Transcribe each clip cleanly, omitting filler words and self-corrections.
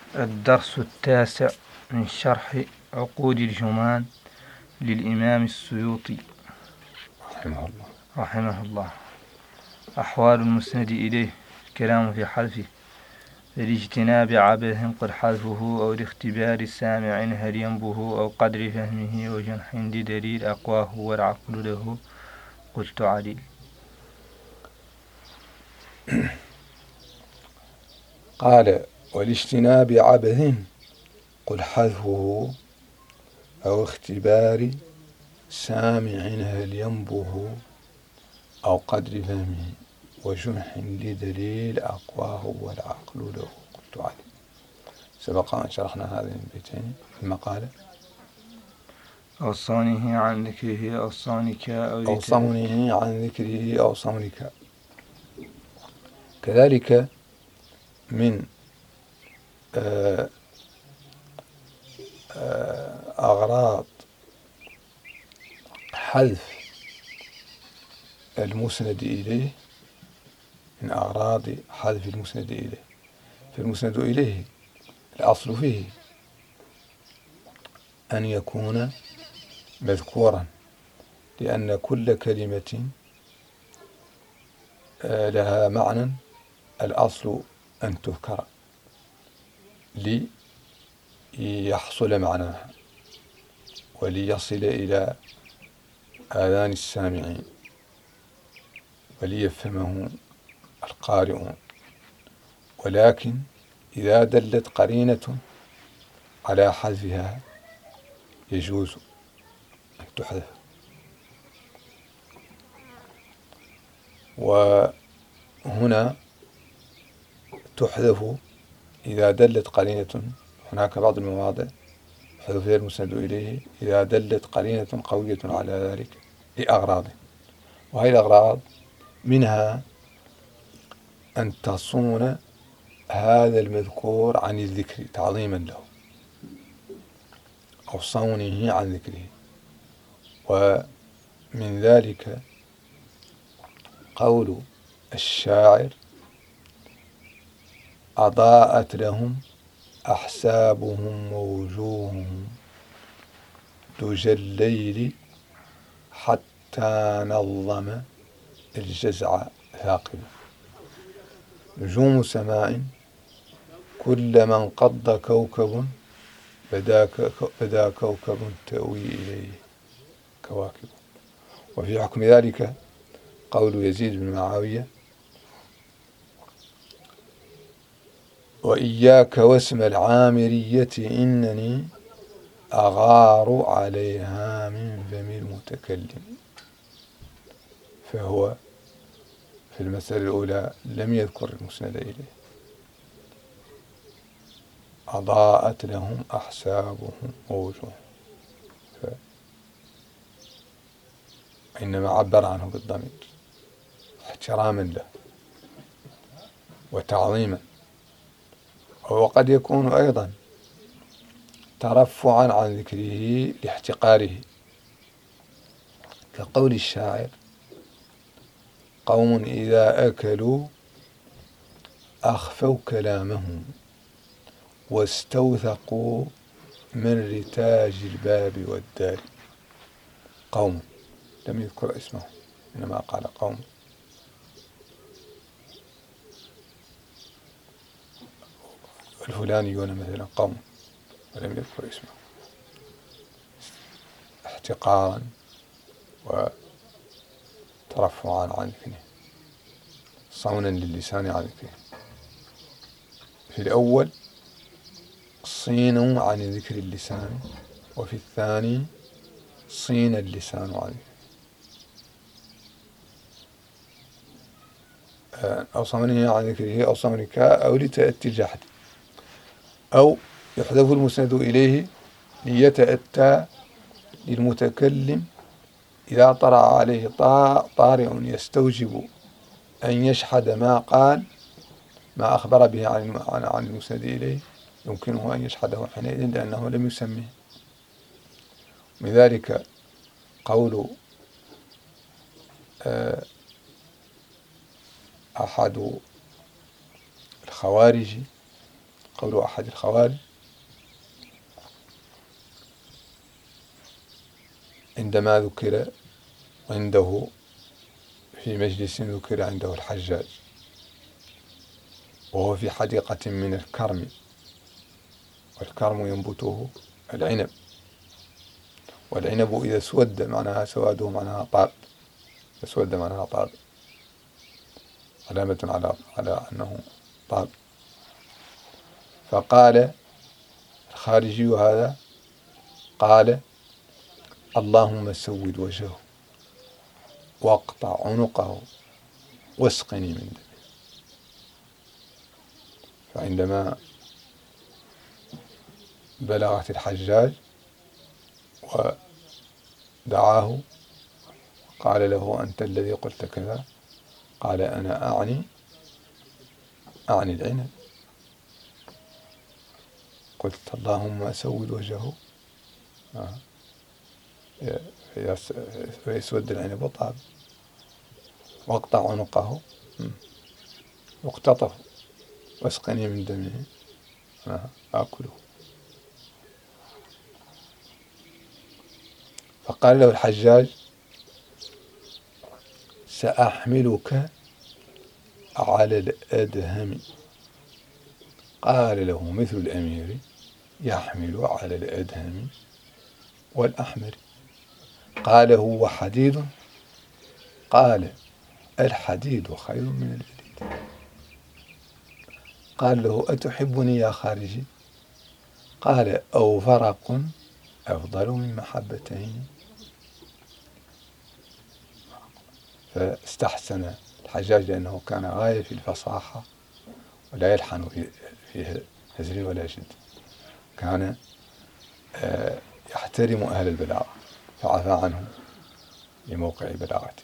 الدرس التاسع من شرح عقود الجمان للإمام السيوطي رحمه الله. أحوال المسند إليه: الكلام في حذفه، لاجتناب عبث قد حذفه، أو لاختبار السامع هل ينبه، أو قدر فهمه وجنح لدليل أقواه والعقل له قلت عليل. قال: ولاجتناب عبث قل حذفه، أو اختبار سامع هل ينبه، أو قدر فهمه وجنح لدليل أقواه والعقل له قلت عليه. سبق أن شرحنا هذين البيتين في المقالة. أو صونه عن ذكره أو صونك أو صونه عن ذكره أو صونك. كذلك من أغراض حذف المسند إليه، من أغراض حذف المسند إليه، فالمسند إليه الأصل فيه أن يكون مذكورا، لأن كل كلمة لها معنى الأصل أن تذكر ليحصل معناها وليصل إلى آذان السامعين وليفهمه القارئون. ولكن إذا دلت قرينة على حذفها يجوز أن تحذف. وهنا تحذف إذا دلت قرينة، هناك بعض المواضع يحذف فيها المسند إليه إذا دلت قرينة قوية على ذلك لأغراض، وهذه الأغراض منها أن تصون هذا المذكور عن الذكر تعظيما له، أو صونه عن ذكره. ومن ذلك قول الشاعر: أضاءت لهم أحسابهم ووجوههم دجى الليل حتى نظم الجزع ثاقب. نجوم سماء كلما انقض كوكب بدا كوكب تأوي إليه كواكب. وفي حكم ذلك قول يزيد بن معاوية: وإياك واسم العامرية إنني أغار عليها من فم المتكلم. فهو في المسألة الأولى لم يذكر المسند إليه، أضاءت لهم أحسابهم ووجوههم، إنما عبر عنه بالضمير احتراما له وتعظيما. وقد يكون أيضا ترفعا عن ذكره لاحتقاره، كقول الشاعر: قوم إذا أكلوا أخفوا كلامهم واستوثقوا من رتاج الباب والدار. قوم لم يذكر اسمه، إنما قال قوم. الفلانيون مثلا قوم ولم يذكر اسمه، احتقارا وترفعا عن ذكره، صونا للسان عن ذكره. في الأول صين عن ذكر اللسان، وفي الثاني صين اللسان عن ذكره. أو صونه عن ذكره أو صونك، أو لتأتي الجحد، أو يحذف المسند إليه ليتأتى للمتكلم إذا طرأ عليه طارئ يستوجب أن يشحد ما قال، ما أخبر به عن المسند إليه، يمكنه أن يشحده حينئذ لأنه لم يسمه. من ذلك قول أحد الخوارج قول أحد الخوارج عندما ذكر عنده في مجلس ذكر عنده الحجاج وهو في حديقة من الكرم، والكرم ينبته العنب، والعنب إذا اسود معناها سواده معناها طاب، اسود معناها طاب، علامة على أنه طاب. فقال الخارجي هذا قال اللهم سود وجهه واقطع عنقه واسقني من دمه. فعندما بلغت الحجاج ودعاه قال له أنت الذي قلت كذا، قال أنا أعني العنب، قلت اللهم سود وجهه فيسود العنب وطاب، واقطع عنقه واقتطف واسقني من دمه آكله. فقال له الحجاج سأحملك على الأدهم. قال له مثل الأمير يحمل على الأدهم والأحمر. قال هو حديد؟ قال الحديد خير من الجديد. قال له أتحبني يا خارجي؟ قال أو فرق أفضل من محبتين. فاستحسن الحجاج لأنه كان غاية في الفصاحة ولا يلحن في هزل ولا شد، كان يحترم أهل البلاغة فعفى عنهم لموقع بلاغته.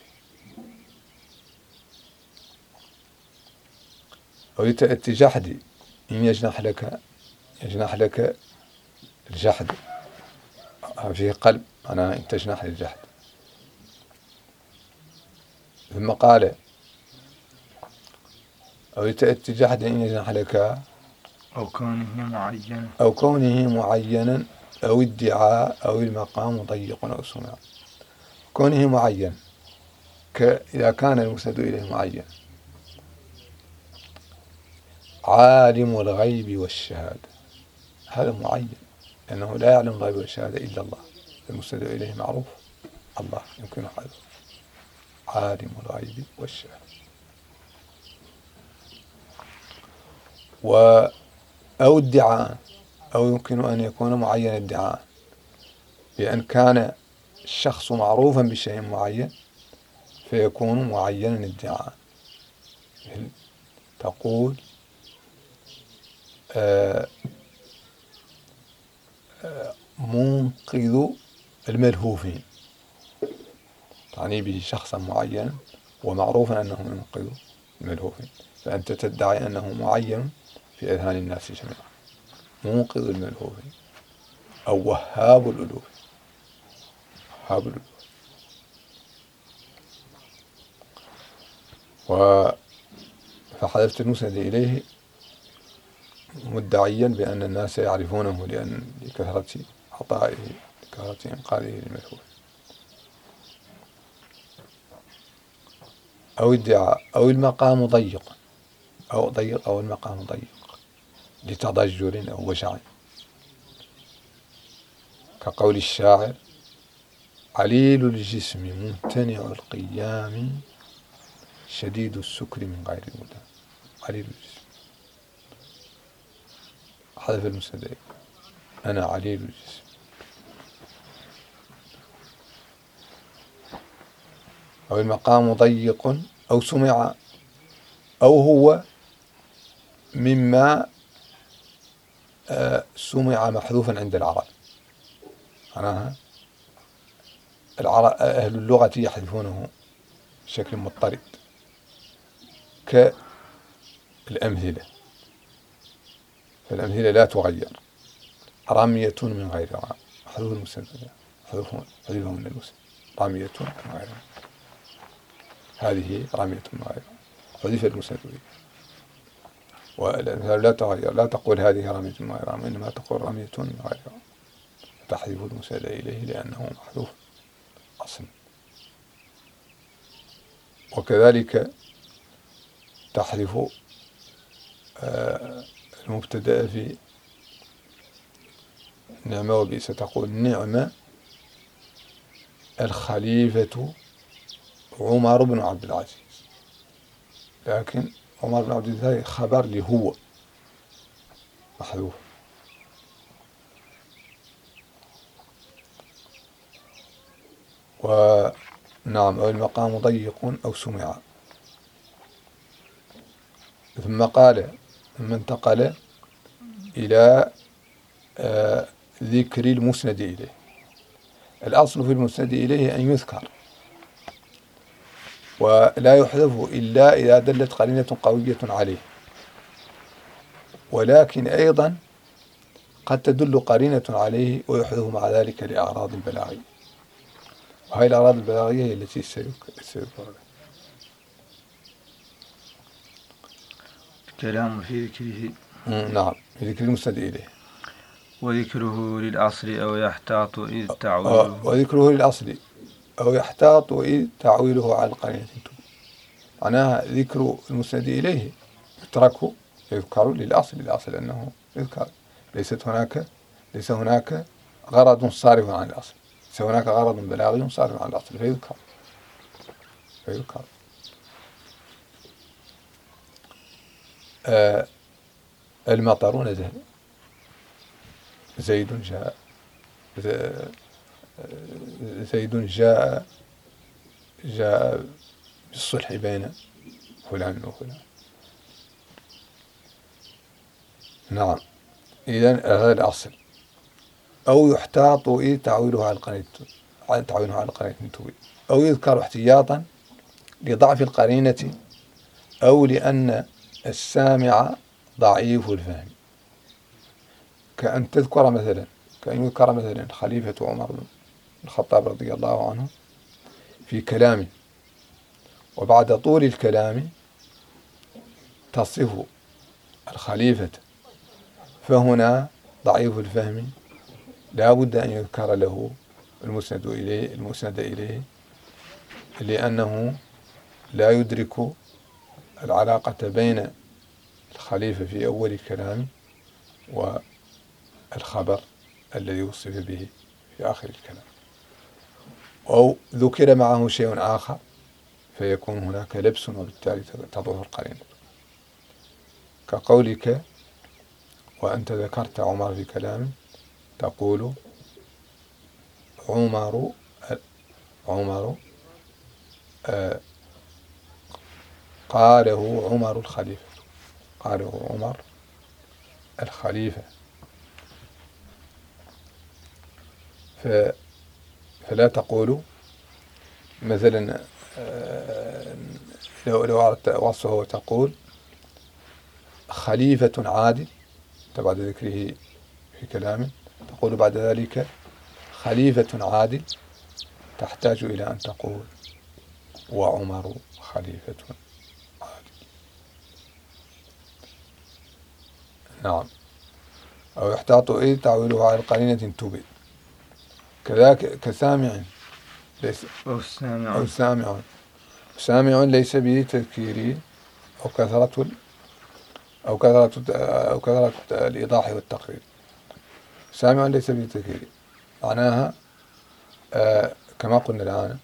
ويتأتي جحدي إن يجنح لك الجحد فيه قلب، أنا إن تجنح للجحد. ثم قال أو يتأتي جحد إن يجنح لك أو كونه معينا أو ادعاء أو المقام ضيق أو سمع. كونه معين إذا كان المسند إليه معين، عالم الغيب والشهادة، هذا معين لأنه لا يعلم الغيب والشهادة إلا الله، المسند إليه معروف الله يمكن حذفه، عالم الغيب والشهادة. أو ادعاء، أو يمكن أن يكون معين ادعاء، بأن كان الشخص معروفا بشيء معين فيكون معينا ادعاء. تقول منقذ الملهوفين، تعني به شخصا معينا ومعروفا أنه ينقذ الملهوفين، فأنت تدعي أنه معين في أذهان الناس جميعا، منقذ الملهوفين أو وهاب الألوف. فحذفت المسند إليه مدعيا بأن الناس يعرفونه لكثرة عطائه، لكثرة إنقاذه للملهوف. أو ادعاء أو المقام ضيق، أو المقام ضيق لتضجر أو وجع، كقول الشاعر عليل الجسم ممتنع القيام شديد السكر من غير المدى. عليل الجسم، حذف المسند، أنا عليل الجسم. أو المقام ضيق أو سمع، أو هو مما سمع محذوفا عند العرب. معناها أهل اللغة يحذفونه بشكل مضطرد كالأمثلة، فالأمثلة لا تغير. رمية من غير رام، حذف المسند، حذفه من المسند، رمية من غير رام، هذه رمية من غير رام، حذف المسند. والأمثال لا تغير، لا تقول هذه رمية من غير رمية، إنما تقول رمية من غير رمية، تحذف المسند إليه لأنه محذوف أصلا. وكذلك تحذف المبتدأ في نعمة وبئس، تقول نعمة الخليفة عمر بن عبد العزيز، لكن عمر بن عبد العزيز خبر لهو محذوف. ونعم، أو المقام ضيق أو سمع. ثم انتقل إلى ذكر المسند إليه. الأصل في المسند إليه أن يذكر ولا يحذف إلا إذا دلت قرينة قوية عليه، ولكن أيضا قد تدل قرينة عليه ويحذف مع ذلك لأغراض البلاغية، وهذه الأغراض البلاغية هي التي سيذكر. كلام في ذكره. نعم، في ذكر المسند إليه. وذكره للأصل أو يحتاط إذ تعويله. وذكره للأصل أو يحتاط إذ تعويله على القرينة. معناها ذكر المسند إليه يذكر للأصل، أنه يذكر، ليس هناك غرض صارف عن الأصل، ليس هناك غرض بلاغي صارف عن الأصل، فيذكر. المطر نزل، زيد جاء بالصلح بين فلان وفلان. نعم، إذن هذا الأصل. أو يحتاط إذ تعويله على القرينة تبين، أو يذكر احتياطا لضعف القرينة أو لأن السامع ضعيف الفهم، كأن يذكر مثلا خليفة عمر بن الخطاب رضي الله عنه في كلامه، وبعد طول الكلام تصف الخليفة، فهنا ضعيف الفهم لا بد أن يذكر له المسند إليه لأنه لا يدرك العلاقة بين الخليفة في أول الكلام والخبر الذي وصف به في آخر الكلام، أو ذكر معه شيء آخر فيكون هناك لبس وبالتالي تظهر القرينة، كقولك وأنت ذكرت عمر في كلام تقول عمر قاله عمر الخليفة، فلا تقول مثلا لو أردت وصفه تقول خليفة عادل بعد ذكره في كلام، تقول بعد ذلك خليفة عادل، تحتاج إلى أن تقول وعمر خليفة عادل. نعم، أو يحتاط إذ تعويله على القرينة تبين، كذاك كسامع ليس أو سامع ليس به تذكيري أو كثرة الإيضاح والتقرير. سامع ليس به تذكيري معناها كما قلنا الآن،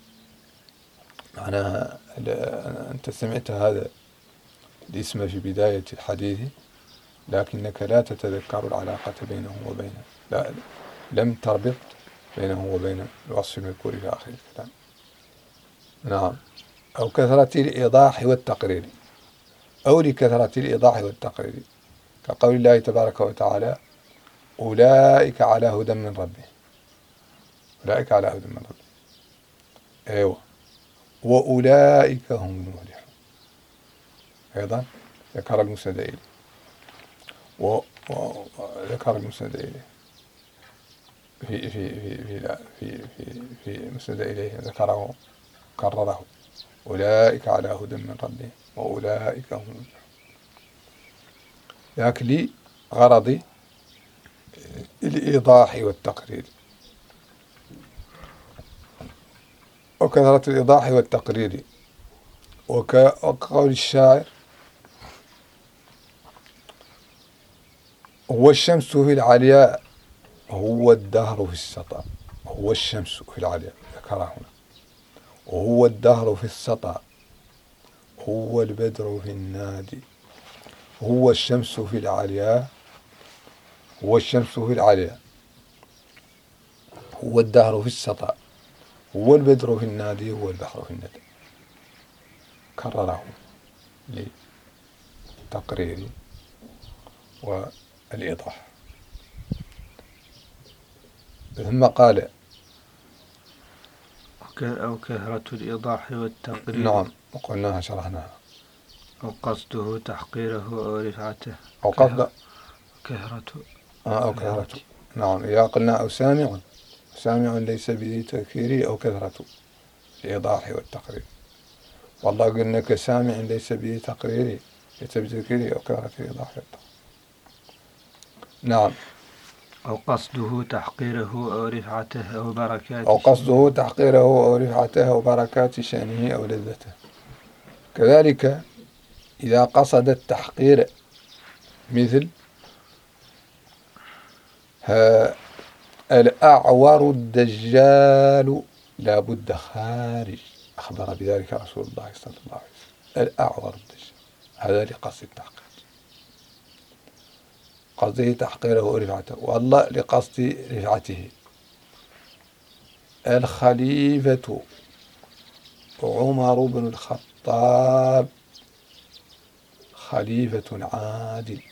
معناها أنت سمعت هذا الاسم في بداية الحديث لكنك لا تتذكر العلاقة بينه وبينه، لم تربط بينه وبين الوصف المذكور في آخر الكلام. نعم، أو كثرة الإيضاح والتقرير، أو لكثرة الإيضاح والتقرير، كقول الله تبارك وتعالى أولئك على هدى من ربهم. أيوة، وأولئك هم المفلحون، أيضا ذكر المسند إليه وذكر المسند إليه في مسند إليه ذكره كرره أولئك على هدى من ربهم وأولئك هم المفلحون. لكن لغرض الإيضاح والتقرير. وكثرة الإيضاح والتقرير، وكقول الشاعر: هو الشمس في العلياء، هو الدهر في السطى. هو الشمس في العلياء ذكرها هنا، وهو الدهر في السطى، هو البدر في النادي. هو الشمس في العلياء، هو الشمس في العلياء، هو الدهر في السطى، هو البدر في النادي، هو البحر في الندى. كرره للتقرير والإيضاح. ثم قال: أو كثرة الإيضاح والتقرير. نعم، وقلناها شرحناها. أو قصده تحقيره أو رفعته. أو قصد كثرة. أو كثرة. نعم، إذا قلنا أو سامع ليس بذي تذكيري أو كثرة الإيضاح والتقرير. والله قلنا كسامع ليس بذي تقريري، ليس بذكيري أو كثرة الإيضاح والتقرير. نعم. أو قصده تحقيره أو رفعته أو بركاته. أو قصده تحقيره أو رفعته أو بركات شأنه أو لذته. كذلك إذا قصد التحقير، مثل الأعور الدجال لا بد خارج، أخبر بذلك رسول الله صلى الله عليه وسلم. الأعور الدجال، هذا لقصد التحقير، قصده تحقيره ورفعته. والله لقصد رفعته. الخليفة عمر بن الخطاب خليفة عادل،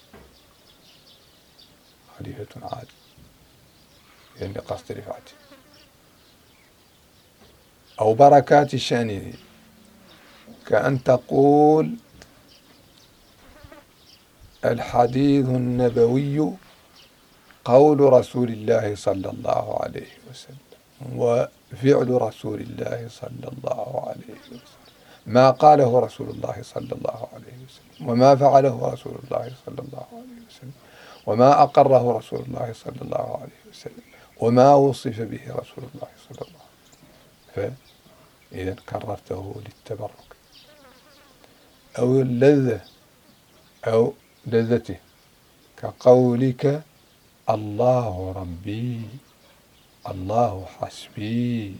خليفة عادل، يعني لقصد رفعته. أو بركات شأنه، كأن تقول: الحديث النبوي قول رسول الله صلى الله عليه وسلم، وفعل رسول الله صلى الله عليه وسلم، ما قاله رسول الله صلى الله عليه وسلم، وما فعله رسول الله صلى الله عليه وسلم، وما أقره رسول الله صلى الله عليه وسلم، وما وصف به رسول الله صلى الله عليه وسلم. فإذا كررته للتبرك. أو اللذة أو لذته، كقولك: الله ربي، الله حسبي،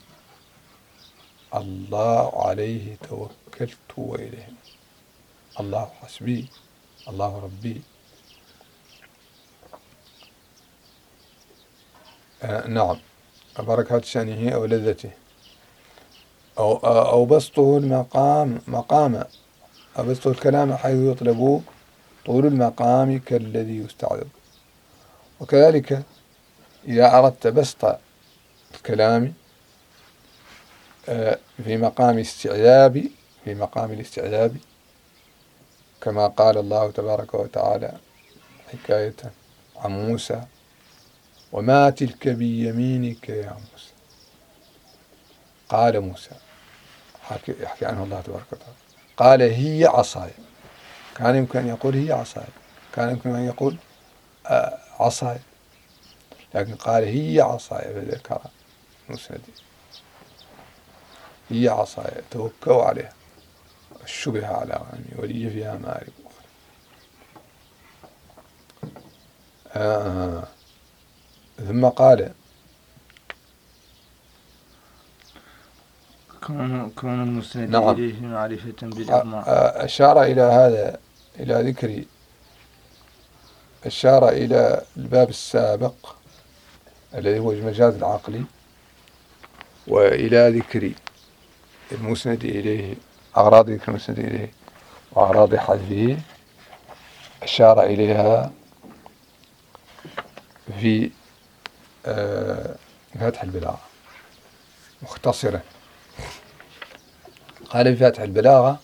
الله عليه توكلت وإليه. الله حسبي، الله ربي. نعم، بركات شأنه أو لذته. أو بسطه مقام، أو بسطه الكلام حيث يطلب طول المقام كالذي يستعرض. وكذلك إذا أردت بسط الكلام في مقام الاستعذاب، كما قال الله تبارك وتعالى حكاية عن موسى: وما تلك بيمينك يا موسى. قال موسى، يحكي عنه الله تبارك وتعالى، قال: هي عصاي. كان يمكن أن يقول هي عصاي، كان يمكن أن يقول عصاي، لكن قال هي عصاي، فذكر مسند. هي عصاي توكوا عليها، الشبه على غنمي ولي فيها مآرب أخرى. ثم قال: كون المسند إليه معرفة بالإضمار. أشار إلى هذا، إلى ذكر، أشار إلى الباب السابق الذي هو المجاز العقلي، وإلى ذكر المسند إليه، أغراض ذكر المسند إليه وأغراض حذفه، أشار إليها في فتح البلاغة مختصرة. قال في فتح البلاغة: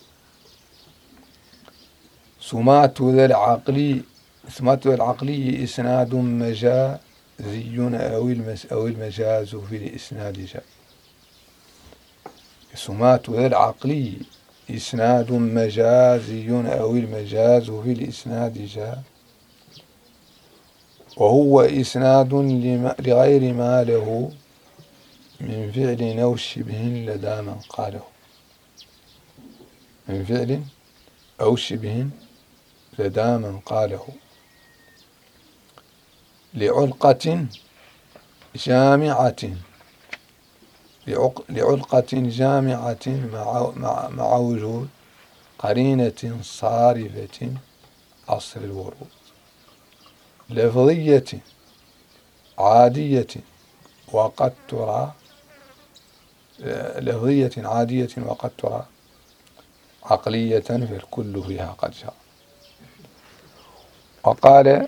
سمات ذا العقلي إسناد مجازي أو المجاز في الإسناد جاء. سمات ذا العقلي إسناد مجازي أو المجاز في الإسناد جاء. وهو إسناد لغير ما له من فعل أو شبه لدى من قاله، من فعل أو شبه لدى من قاله، لعلقة جامعة، لعلقة جامعة مع وجود قرينة صارفة عصر الورود، لفظية عادية وقد ترى، لفظية عادية وقد ترى عقلية فالكل فيها قد شاء. وقال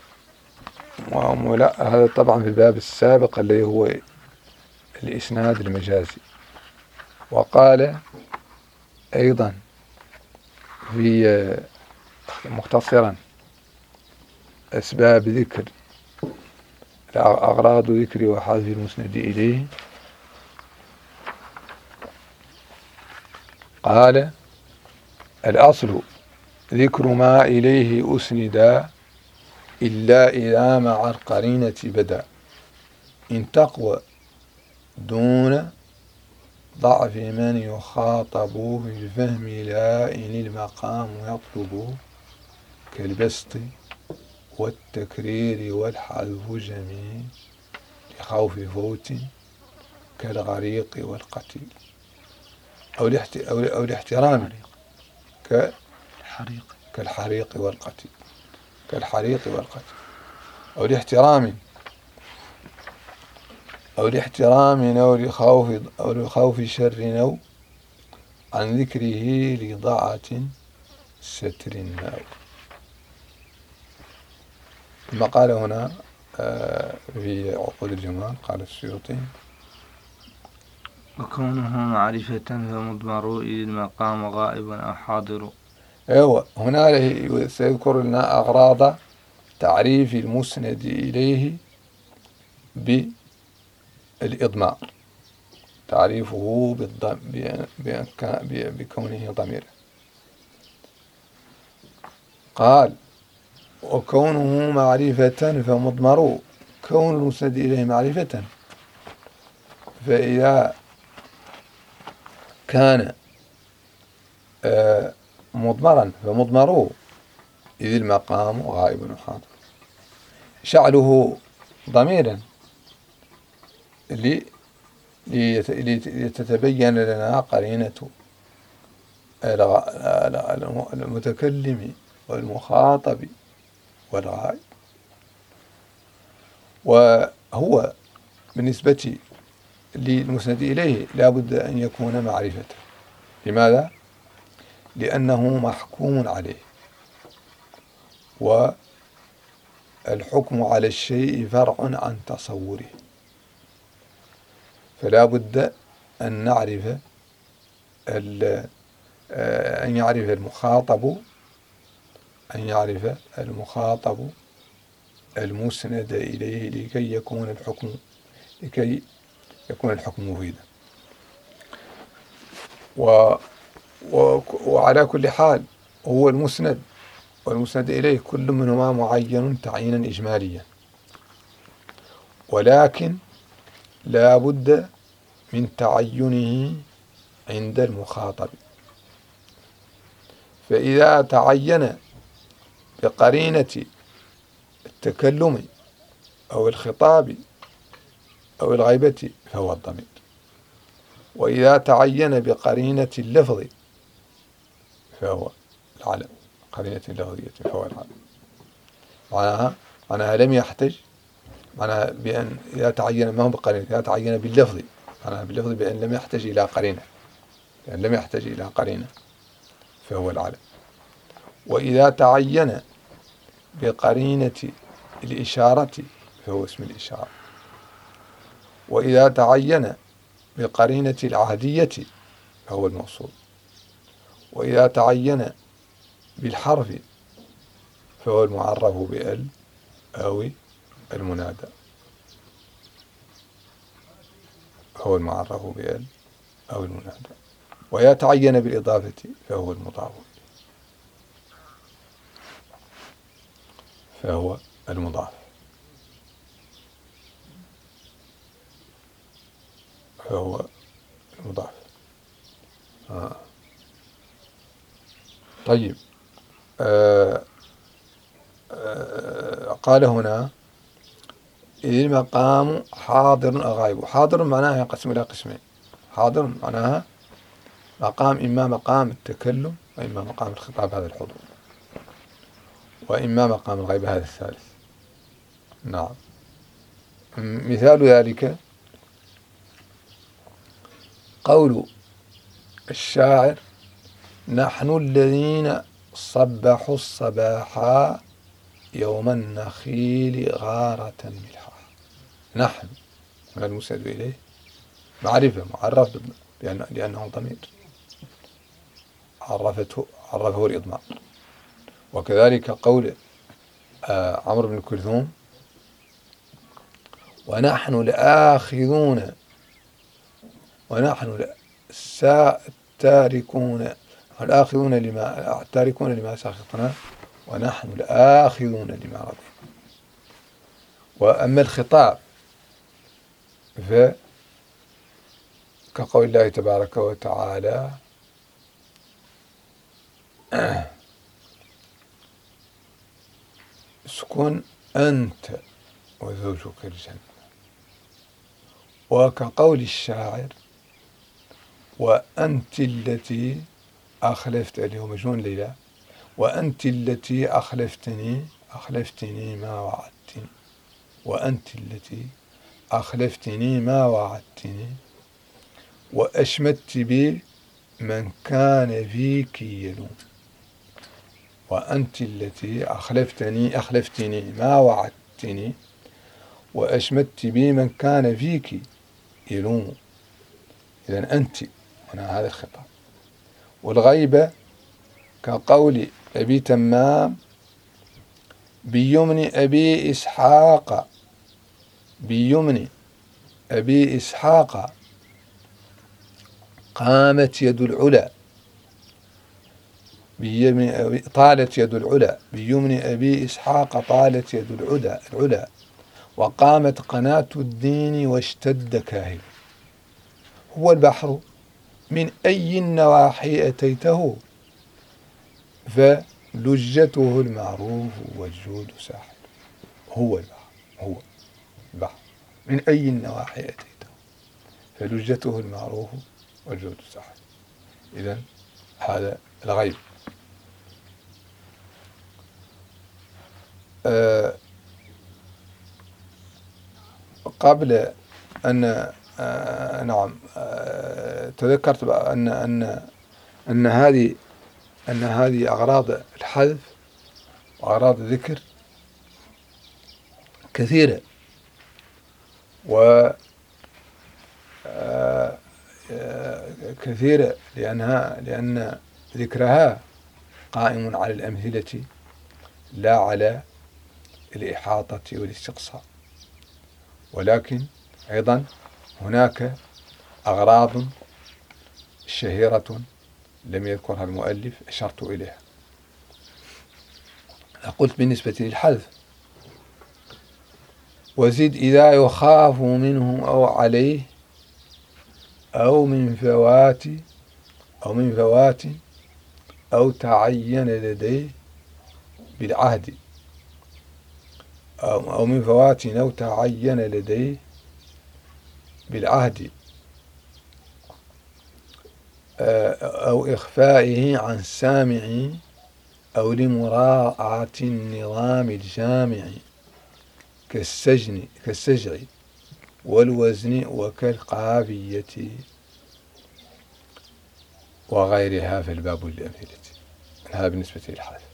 هذا طبعا في الباب السابق الذي هو الإسناد المجازي. وقال أيضا في مختصرا أسباب ذكر أغراض ذكر وحذف المسند إليه، قال الأصل ذكر ما إليه أسندا إلا إذا مع القرينة بدا، إن تقوى دون ضعف من يخاطب في الفهم لا إن المقام يطلب، كالبسط والتكرير والحذف جميع لخوف فوت، كالغريق والقتيل، أو الاحترام كالحريق والقتيل، كالحريق والقتيل، أو لاحترام أو لخوف شر أو عن ذكره لضاعة ستر الناو. ثم قال هنا في عقود الجمال قال السيوطي: وكونه معرفة فمضمر إذ المقام غائب أو حاضر. أيوة، هنا سيذكر لنا أغراض تعريف المسند إليه بالإضمار، تعريفه بكونه ضميرا. قال: وكونه معرفة فمضمر، كون المسند إليه معرفة، فإذا كان مضمرا فمضمر إذ المقام غائب حاضر، شعله ضميرا لتتبين لنا قرينة المتكلم والمخاطب والغائب. وهو بالنسبة للمسند إليه لا بد أن يكون معرفة. لماذا؟ لأنه محكوم عليه، والحكم على الشيء فرع عن تصوره، فلا بد أن نعرف أن يعرف المخاطب المسند إليه لكي يكون الحكم مفيدا. وعلى كل حال هو المسند والمسند إليه كل منهما معين تعيينا إجماليا، ولكن لا بد من تعينه عند المخاطب، فإذا تعين بقرينة التكلم أو الخطاب أو الغيبة فهو الضمير، وإذا تعين بقرينة اللفظ فهو العلم، قرينة اللفظية فهو العلم. معناها لم يحتج، معناها بأن إذا تعين ما هو بقرينة، إذا تعين باللفظ، معناها باللفظ بأن لم يحتج إلى قرينة، بأن لم يحتج إلى قرينة فهو العلم. وإذا تعين بقرينة الإشارة فهو اسم الإشارة. وإذا تعين بقرينة العهدية فهو الموصول. وإذا تعين بالحرف فهو المعرف بال أو المنادى، هو المعرف بال أو المنادى. وإذا تعين بالإضافة فهو المضاف، فهو المضاف. طيب، قال هنا إذ المقام حاضر أو غائب. حاضر معناها ينقسم إلى قسمين. حاضر معناها مقام، إما مقام التكلم وإما مقام الخطاب هذا الحضور، وإما مقام الغيبة هذا الثالث. نعم. مثال ذلك قول الشاعر: نحن الذين صبحوا الصباحا يوم النخيل غارة ملحا. نحن من المسند إليه معرفة معرف لأنه ضمير عرفه الإضمار. وكذلك قول عمرو بن كلثوم: ونحن الآخذون ونحن الآخذون لما سخطنا ونحن الآخذون لما رضي. وأما الخطاب كقول الله تبارك وتعالى: اسكن أنت وزوجك الجنة. وكقول الشاعر: وأنت التي أخلفت، اللي هو مجنون ليلى، وأنت التي أخلفتني ما وعدتني، وأنت التي أخلفتني ما وعدتني، وأشمت بي من كان فيك يلوم. وأنت التي أخلفتني ما وعدتني، وأشمت بي من كان فيك يلوم. إذن أنت هنا هذا الخطاب. والغيبة كقول أبي تمام: بيمن أبي إسحاق قامت يد العلا، طالت يد العلا، بيمن أبي إسحاق طالت يد العلا، وقامت قناة الدين واشتد كاهل. هو البحر من أي النواحي أتيته، فلجته المعروف والجود ساحل. هو البحر من أي النواحي أتيته، فلجته المعروف والجود ساحل. إذن هذا الغيب. قبل أن تذكرت أن هذه أغراض الحذف وأغراض الذكر كثيرة، كثيرة لأن ذكرها قائم على الأمثلة لا على الإحاطة والاستقصاء. ولكن أيضا هناك أغراض شهيرة لم يذكرها المؤلف أشرت إليها. قلت بالنسبة للحذف: وزد إذا يخاف منه أو عليه أو من فوات أو تعين لديه بالعهد، أو من فوات أو تعين لديه بالعهد، أو إخفائه عن سامع، أو لمراعاة النظام الجامع كالسجع والوزن وكالقافية وغيرها، في الباب للأمثلة. هذا بالنسبة للحذف.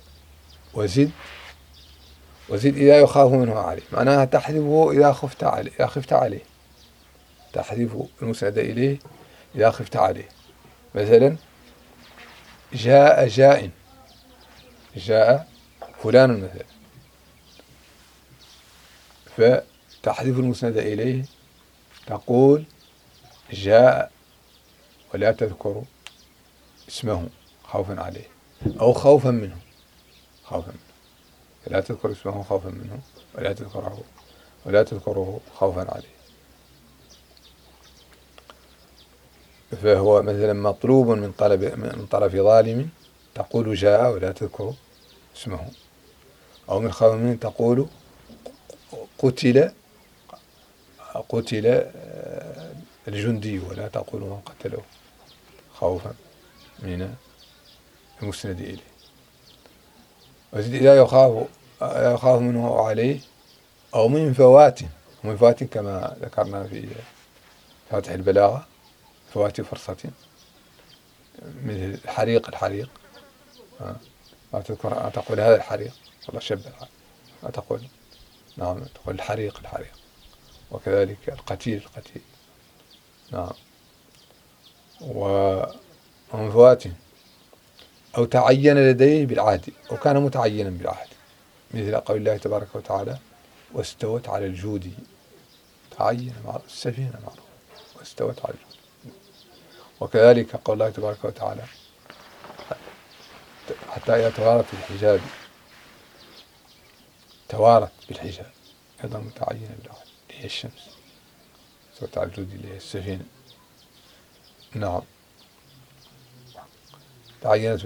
وزد إذا يخاف منه عليه، معناها تحذفه إذا خفت عليه، تحذف المسند إليه إذا خفت عليه. مثلا: جاء فلان مثلا، فتحذف المسند إليه تقول جاء ولا تذكر اسمه خوفا عليه، أو خوفا منه، لا تذكر اسمه خوفا منه ولا تذكره خوفا عليه. فهو مثلا مطلوب من طرف ظالم تقول جاء ولا تذكر اسمه، أو من خوف من تقول قتل الجندي ولا تقول من قتله، خوفا من المسند إليه. إذا يخاف منه عليه، أو من فوات كما ذكرنا في فاتح البلاغة، فوات فرصة، مثل الحريق ما تقول هذا الحريق والله شب الحريق، ما تقول نعم، تقول الحريق، وكذلك القتيل. نعم. ومن فوات أو تعين لديه بالعهد، وكان متعينا بالعهد، مثل قول الله تبارك وتعالى واستوت على الجود، تعين السفينة معروف واستوت على الجود. وكذلك قول الله تبارك وتعالى حتى إذا توارت بالحجاب، أيضا متعينة بالعهد، اللي هي الشمس، استوت على الجود اللي هي السفينة. نعم. تعينت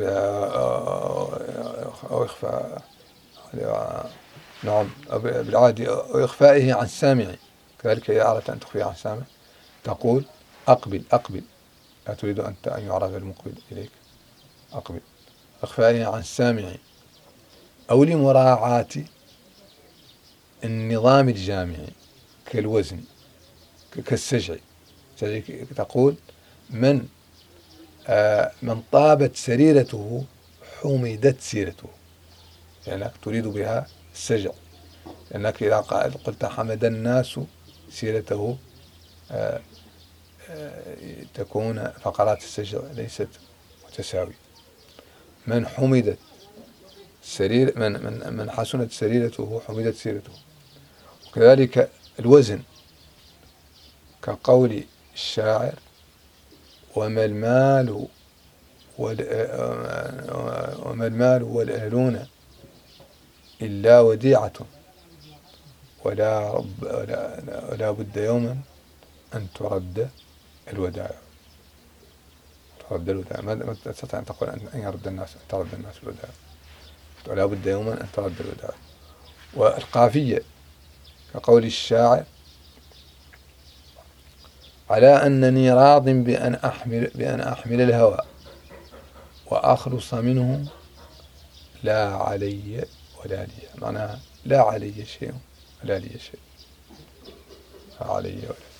أو إخفاء، نعم، بالعهد أو إخفائه عن السامع، كذلك إذا أردت أن تخفيه عن السامع تقول أقبل، لا تريد أن يعرف المقبل إليك، أقبل. إخفائه عن السامع، أو لمراعاة النظام الجامع كالوزن، كالسجع، تقول من طابت سريرته حمدت سيرته، لأنك تريد بها السجع، لأنك إذا قلت حمد الناس سيرته تكون فقرات السجع ليست متساوية. من حمدت من حسنت سريرته حمدت سيرته. وكذلك الوزن، كقول الشاعر وما المال والأهلون إلا وديعة، ولا بد يوما أن ترد الودائع. ما تستطيع أن تقول أن ترد الناس الودائع، ولا بد يوما أن ترد الودائع. والقافية، كقول الشاعر على أنني راض بأن أحمل الهوى وأخلص منه لا علي ولا لي، معناها لا علي شيء ولا لي شيء، لا علي ولا